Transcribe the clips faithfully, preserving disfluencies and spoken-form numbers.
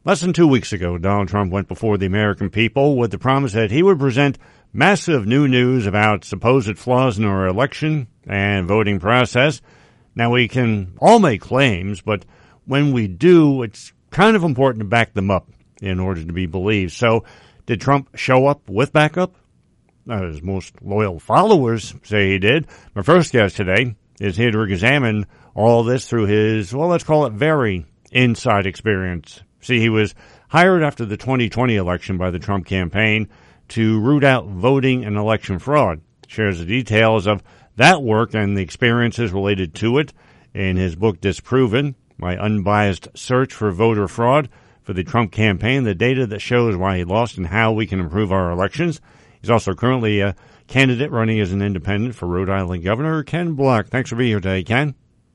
Less than two weeks ago, Donald Trump went before the American people with the promise that he would present massive new news about supposed flaws in our election and voting process. Now, we can all make claims, but when we do, it's kind of important to back them up in order to be believed. So, did Trump show up with backup? As most loyal followers say he did. My first guest today is here to examine all this through his, well, let's call it very inside experience. See, he was hired after the twenty twenty election by the Trump campaign to root out voting and election fraud. Shares the details of that work and the experiences related to it in his book, Disproven, My Unbiased Search for Voter Fraud for the Trump Campaign, the data that shows why he lost and how we can improve our elections. He's also currently a candidate running as an independent for Rhode Island Governor, Ken Block. Thanks for being here today, Ken.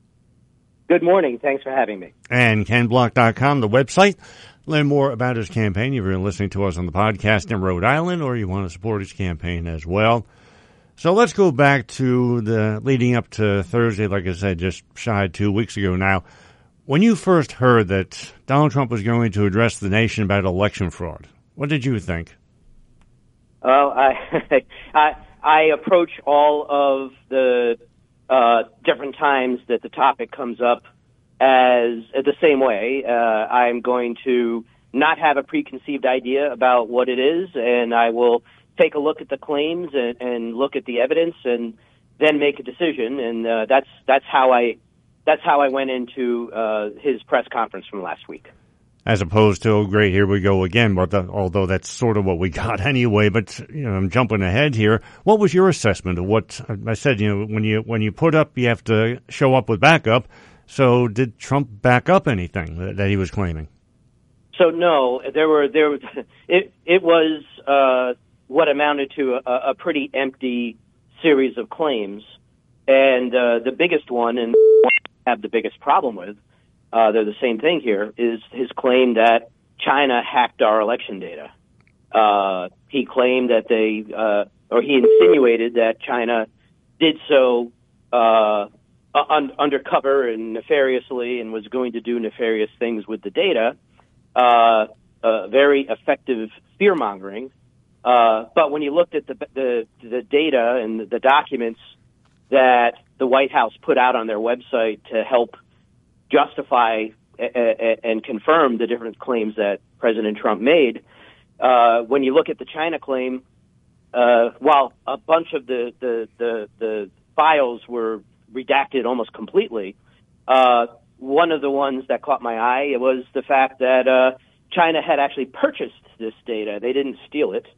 Good morning. Thanks for having me. And ken block dot com, the website. Learn more about his campaign. If you're listening to us on the podcast in Rhode Island or you want to support his campaign as well. So let's go back to the leading up to Thursday, like I said, just shy of two weeks ago now. When you first heard that Donald Trump was going to address the nation about election fraud, what did you think? Well, I, I, I approach all of the uh, different times that the topic comes up as uh, the same way. Uh, I'm going to not have a preconceived idea about what it is, and I will take a look at the claims and, and look at the evidence, and then make a decision. And uh, that's that's how I that's how I went into uh, his press conference from last week. As opposed to, oh, great, here we go again. But the, although that's sort of what we got anyway. But you know, I'm jumping ahead here. What was your assessment of what I said? You know, when you when you put up, you have to show up with backup. So, did Trump back up anything that, that he was claiming? So no, there were there was it it was uh, what amounted to a, a pretty empty series of claims, and uh, the biggest one, and I have the biggest problem with. Uh, they're the same thing here, is his claim that China hacked our election data. Uh, he claimed that they, uh, or he insinuated that China did so uh, un- undercover and nefariously and was going to do nefarious things with the data. Uh, uh, very effective fear-mongering. Uh, but when you looked at the, the, the data and the documents that the White House put out on their website to help justify and confirm the different claims that President Trump made. Uh, when you look at the China claim, uh, while a bunch of the, the, the, the files were redacted almost completely, uh, one of the ones that caught my eye was the fact that uh, China had actually purchased this data. They didn't steal it.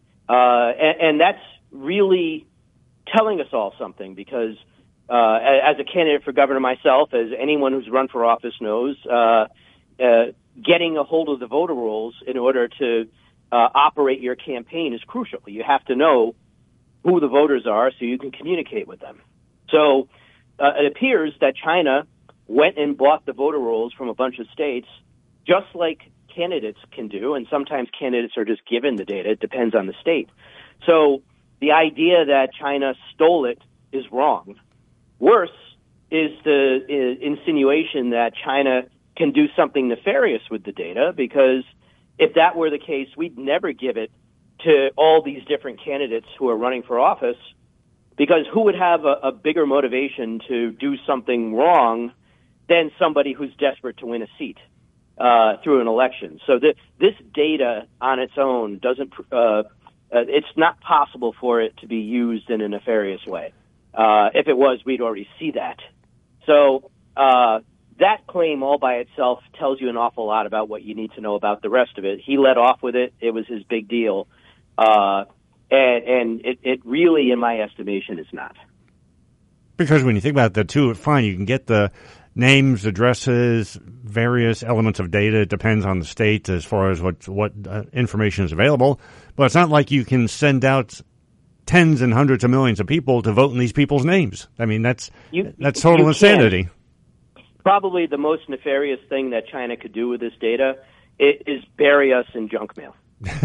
Uh, and, and that's really telling us all something, because Uh, as a candidate for governor myself, as anyone who's run for office knows, uh, uh, getting a hold of the voter rolls in order to uh, operate your campaign is crucial. You have to know who the voters are so you can communicate with them. So uh, it appears that China went and bought the voter rolls from a bunch of states, just like candidates can do, and sometimes candidates are just given the data. It depends on the state. So the idea that China stole it is wrong. Worse is the uh, insinuation that China can do something nefarious with the data, because if that were the case, we'd never give it to all these different candidates who are running for office, because who would have a, a bigger motivation to do something wrong than somebody who's desperate to win a seat uh, through an election? So th- this data on its own doesn't, uh, uh, it's not possible for it to be used in a nefarious way. Uh, if it was, we'd already see that. So uh, that claim all by itself tells you an awful lot about what you need to know about the rest of it. He led off with it. It was his big deal. Uh, and and it, it really, in my estimation, is not. Because when you think about that, too, fine, you can get the names, addresses, various elements of data. It depends on the state as far as what, what uh, information is available. But it's not like you can send out tens and hundreds of millions of people to vote in these people's names. I mean, that's you, that's total insanity. Probably the most nefarious thing that China could do with this data is bury us in junk mail.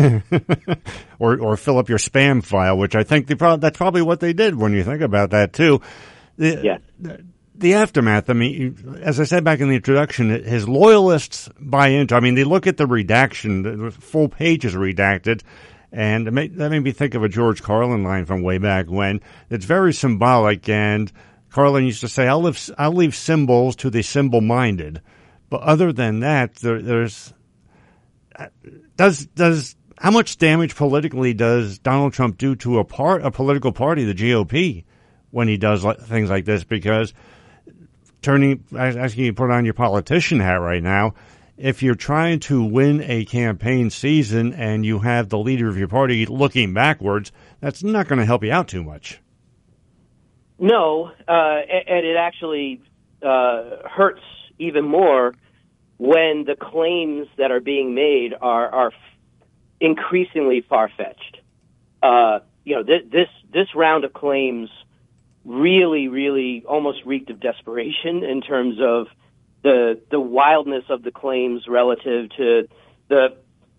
or or fill up your spam file, which I think they pro- that's probably what they did when you think about that, too. The, yeah. the aftermath, I mean, as I said back in the introduction, his loyalists buy into, I mean, they look at the redaction, the full pages redacted, and it made, that made me think of a George Carlin line from way back when. It's very symbolic, and Carlin used to say, I'll leave, I'll leave symbols to the symbol-minded. But other than that, there, there's, does, does, how much damage politically does Donald Trump do to a part, a political party, the G O P, when he does things like this? Because turning, asking you to put on your politician hat right now, if you're trying to win a campaign season and you have the leader of your party looking backwards, that's not going to help you out too much. No, uh, and it actually uh, hurts even more when the claims that are being made are, are increasingly far-fetched. Uh, you know, th- this this round of claims really, really almost reeked of desperation in terms of the the wildness of the claims relative to the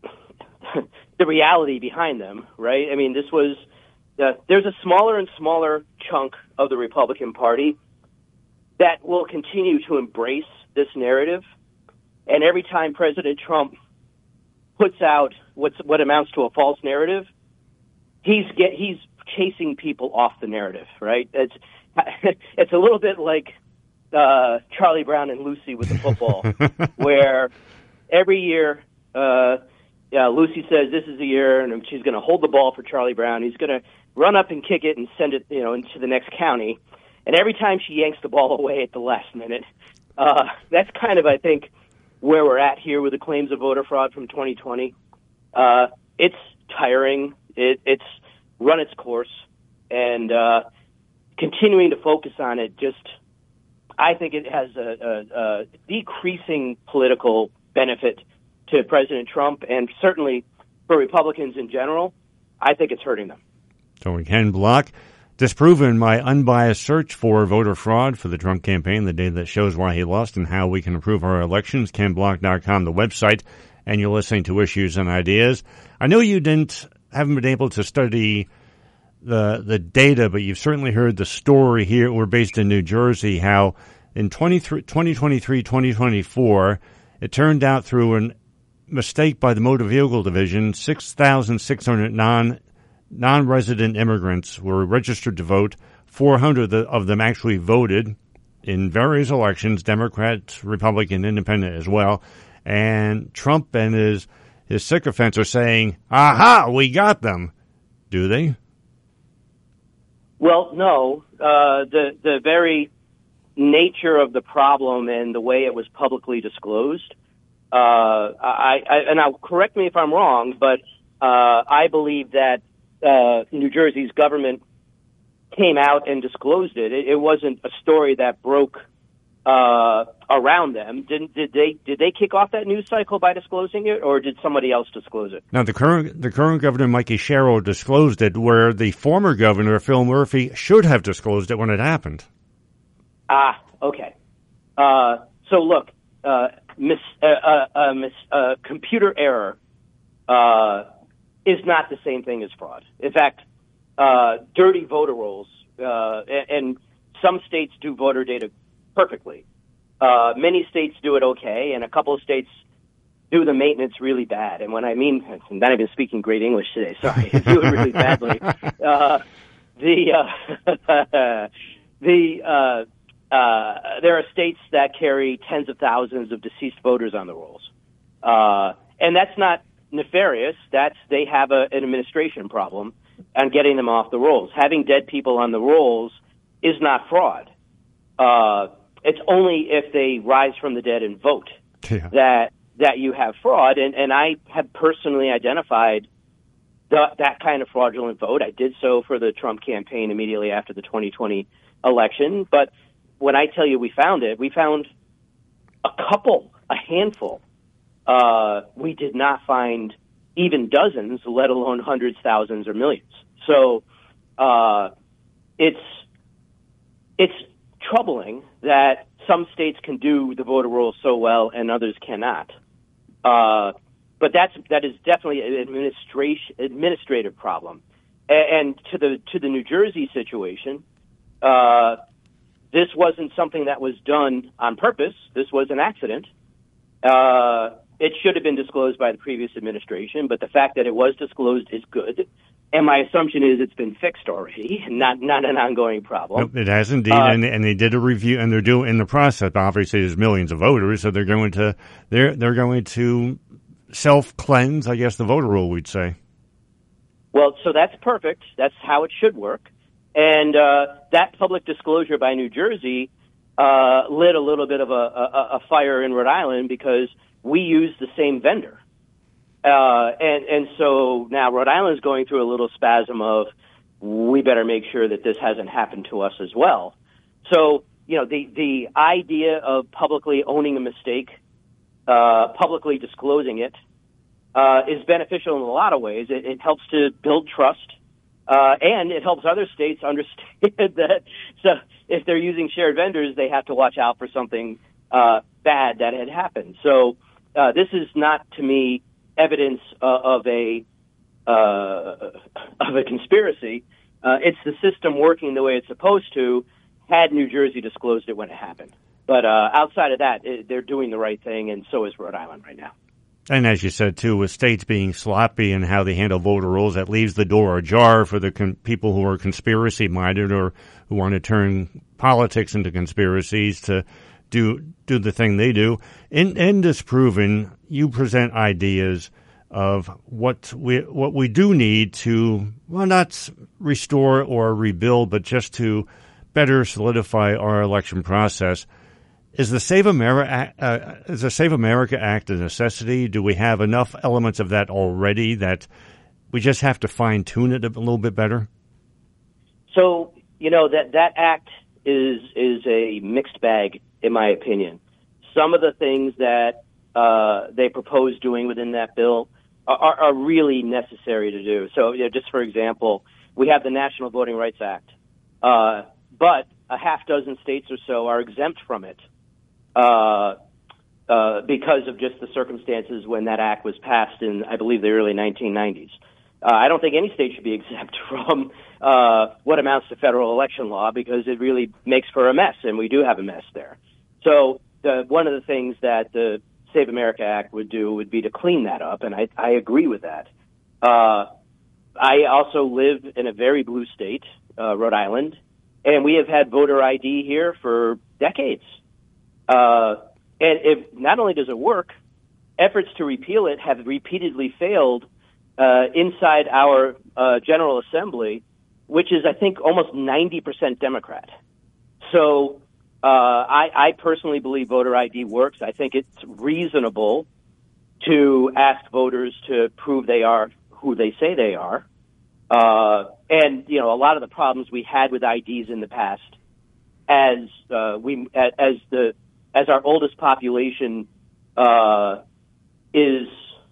the reality behind them, right? I mean, this was uh, there's a smaller and smaller chunk of the Republican Party that will continue to embrace this narrative, and every time President Trump puts out what's what amounts to a false narrative, he's get he's chasing people off the narrative, right? It's it's a little bit like uh, Charlie Brown and Lucy with the football, where every year, uh, yeah, Lucy says this is the year, and she's going to hold the ball for Charlie Brown. He's going to run up and kick it and send it, you know, into the next county. And every time she yanks the ball away at the last minute, uh, that's kind of, I think, where we're at here with the claims of voter fraud from twenty twenty. Uh, it's tiring. It, it's run its course, and uh, continuing to focus on it just, I think it has a, a, a decreasing political benefit to President Trump, and certainly for Republicans in general. I think it's hurting them. So Ken Block, disproven my unbiased search for voter fraud for the Trump campaign, the data that shows why he lost and how we can improve our elections, ken block dot com, the website, and you're listening to Issues and Ideas. I know you didn't haven't been able to study the the data, but you've certainly heard the story here. We're based in New Jersey, how in twenty twenty-three, twenty twenty-four, it turned out through a mistake by the Motor Vehicle Division, six thousand six hundred non non-resident immigrants were registered to vote. four hundred of them actually voted in various elections, Democrat, Republican, Independent as well. And Trump and his his sycophants are saying, aha, we got them. Do they? Well, no. Uh, the the very nature of the problem and the way it was publicly disclosed, uh, I, I and now correct me if I'm wrong, but uh, I believe that uh, New Jersey's government came out and disclosed it. It, it wasn't a story that broke uh, around them. Didn't did they did they kick off that news cycle by disclosing it, or did somebody else disclose it? Now, the current the current governor, Mikey Sherrill, disclosed it, where the former governor, Phil Murphy, should have disclosed it when it happened. Ah, okay. Uh, so look, uh, mis, uh, uh, uh, mis, uh, computer error uh, is not the same thing as fraud. In fact, uh, dirty voter rolls, uh, and, and some states do voter data perfectly. Uh, many states do it okay, and a couple of states do the maintenance really bad. And when I mean, I'm not even speaking great English today, sorry, do it really badly. Uh, the, uh, the, uh, uh, there are states that carry tens of thousands of deceased voters on the rolls. Uh, and that's not nefarious. That's, they have a, an administration problem on getting them off the rolls. Having dead people on the rolls is not fraud. Uh, it's only if they rise from the dead and vote yeah. that that you have fraud. And, and I have personally identified the, that kind of fraudulent vote. I did so for the Trump campaign immediately after the twenty twenty election. But when I tell you we found it, we found a couple, a handful. Uh, we did not find even dozens, let alone hundreds, thousands, or millions. So uh, it's it's troubling that some states can do the voter rolls so well and others cannot. Uh, but that's that is definitely an administration administrative problem. And, and to the to the New Jersey situation, uh, this wasn't something that was done on purpose. This was an accident. Uh, it should have been disclosed by the previous administration, but the fact that it was disclosed is good. And my assumption is it's been fixed already, not not an ongoing problem. It has indeed, uh, and and they did a review, and they're doing in the process. Obviously, there's millions of voters, so they're going to they're they're going to self cleanse, I guess, the voter roll, we'd say. Well, so that's perfect. That's how it should work. And uh, that public disclosure by New Jersey uh, lit a little bit of a, a, a fire in Rhode Island because we use the same vendor. Uh, and, and so now Rhode Island's going through a little spasm of, we better make sure that this hasn't happened to us as well. So, you know, the, the idea of publicly owning a mistake, uh, publicly disclosing it, uh, is beneficial in a lot of ways. It, it helps to build trust, uh, and it helps other states understand that, so if they're using shared vendors, they have to watch out for something, uh, bad that had happened. So, uh, this is not, to me, evidence uh, of a uh, of a conspiracy. Uh, it's the system working the way it's supposed to. Had New Jersey disclosed it when it happened, but uh, outside of that, it, they're doing the right thing, and so is Rhode Island right now. And as you said too, with states being sloppy in how they handle voter rolls, that leaves the door ajar for the con- people who are conspiracy minded or who want to turn politics into conspiracies to do do the thing they do. In, in Disproven, you present ideas of what we what we do need to, well, not restore or rebuild, but just to better solidify our election process. Is the Save America uh, is the Save America Act a necessity? Do we have enough elements of that already that we just have to fine tune it a little bit better? So, you know, that that act is is a mixed bag, in my opinion. Some of the things that uh, they propose doing within that bill are, are really necessary to do. So, you know, just for example, we have the National Voting Rights Act, uh, but a half dozen states or so are exempt from it uh, uh, because of just the circumstances when that act was passed in, I believe, the early nineteen nineties. Uh, I don't think any state should be exempt from uh, what amounts to federal election law because it really makes for a mess, and we do have a mess there. So the, one of the things that the Save America Act would do would be to clean that up, and I, I agree with that. Uh, I also live in a very blue state, uh, Rhode Island, and we have had voter I D here for decades. Uh, and if not only does it work, efforts to repeal it have repeatedly failed uh, inside our uh, General Assembly, which is, I think, almost ninety percent Democrat. So uh, I, I personally believe voter I D works. I think it's reasonable to ask voters to prove they are who they say they are. Uh, and, you know, a lot of the problems we had with I Ds in the past, as uh, we as the as our oldest population uh, is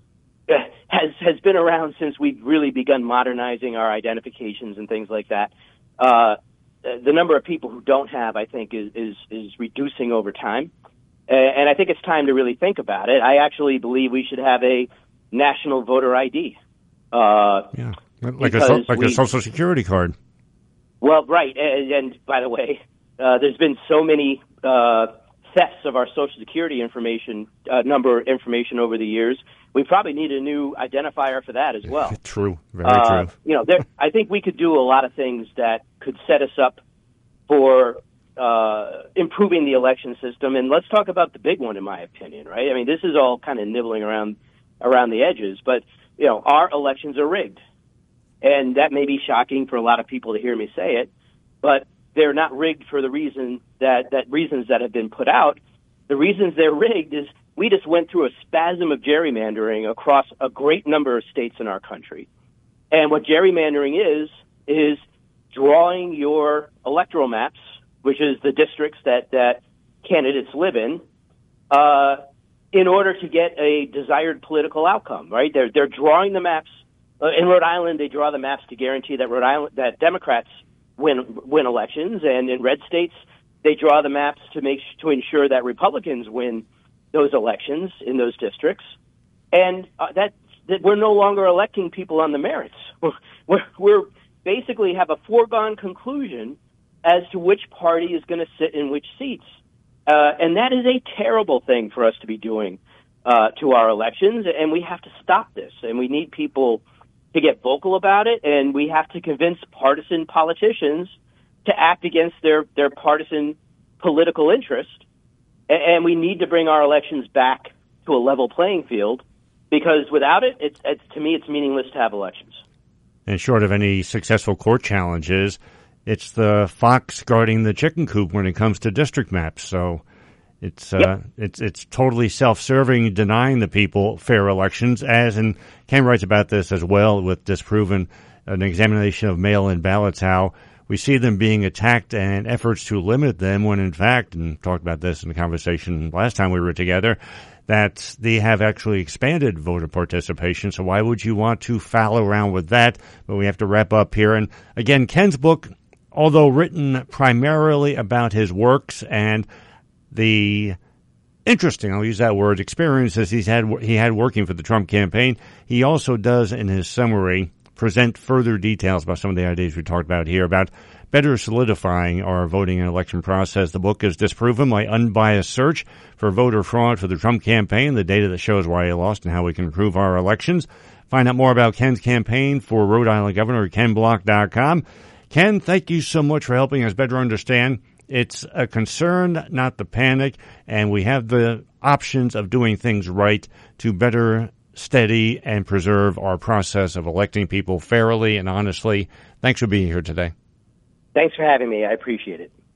has has been around since we've really begun modernizing our identifications and things like that. Uh, the number of people who don't have, I think, is is, is reducing over time, and I think it's time to really think about it. I actually believe we should have a national voter I D. Uh, yeah. Like a so, like we, a Social Security card. Well, right, and, and by the way, uh, there's been so many uh, thefts of our Social Security information, uh, number information over the years. We probably need a new identifier for that as well. True, very uh, true. You know, there, I think we could do a lot of things that could set us up for uh, improving the election system. And let's talk about the big one, in my opinion. Right? I mean, this is all kind of nibbling around around the edges, but you know, our elections are rigged. And that may be shocking for a lot of people to hear me say it, but they're not rigged for the reason that, that reasons that have been put out. The reasons they're rigged is we just went through a spasm of gerrymandering across a great number of states in our country. And what gerrymandering is, is drawing your electoral maps, which is the districts that, that candidates live in, uh, in order to get a desired political outcome, right? They're, they're drawing the maps. Uh, in Rhode Island, they draw the maps to guarantee that Rhode Island, that Democrats win win elections, and in red states, they draw the maps to make to ensure that Republicans win those elections in those districts, and uh, that, that we're no longer electing people on the merits. We're we're basically have a foregone conclusion as to which party is going to sit in which seats. Uh, and that is a terrible thing for us to be doing uh, to our elections, and we have to stop this. And we need people to get vocal about it, and we have to convince partisan politicians to act against their, their partisan political interest. And we need to bring our elections back to a level playing field, because without it, it's, it's to me, it's meaningless to have elections. And short of any successful court challenges, it's the fox guarding the chicken coop when it comes to district maps. So it's uh, yep. it's it's totally self-serving, denying the people fair elections. As and Ken writes about this as well with Disproven, an examination of mail-in ballots, how we see them being attacked and efforts to limit them when, in fact, and talked about this in the conversation last time we were together, that they have actually expanded voter participation. So why would you want to foul around with that? But we have to wrap up here. And again, Ken's book, although written primarily about his works and the interesting, I'll use that word, experiences he's had, he had working for the Trump campaign, he also does in his summary present further details about some of the ideas we talked about here about better solidifying our voting and election process. The book is Disproven, My Unbiased Search for Voter Fraud for the Trump Campaign, the data that shows why he lost and how we can improve our elections. Find out more about Ken's campaign for Rhode Island Governor at ken block dot com. Ken, thank you so much for helping us better understand. It's a concern, not the panic, and we have the options of doing things right to better steady and preserve our process of electing people fairly and honestly. Thanks for being here today. Thanks for having me. I appreciate it.